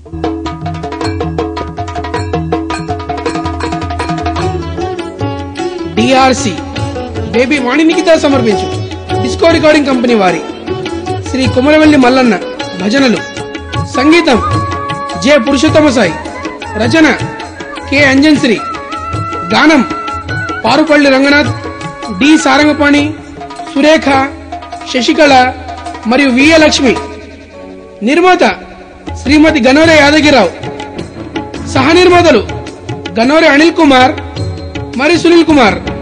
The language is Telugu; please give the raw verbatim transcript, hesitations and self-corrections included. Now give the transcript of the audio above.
డిఆర్సి బేబీ వాణినికిత సమర్పించు డిస్కో రికార్డింగ్ కంపెనీ వారి శ్రీ కుమరవెల్లి మల్లన్న భజనలు. సంగీతం జె పురుషోత్తమ సాయి. రచన కె అంజన్శ్రీ. గానం పారుపల్లి రంగనాథ్, డి సారంగపాణి, సురేఖ, శశికళ మరియు విఎ లక్ష్మి. నిర్మాత శ్రీమతి గనోరే యాదగిరావు. సహ నిర్మాతలు గనోరే అనిల్ కుమార్ మరియు సునీల్ కుమార్.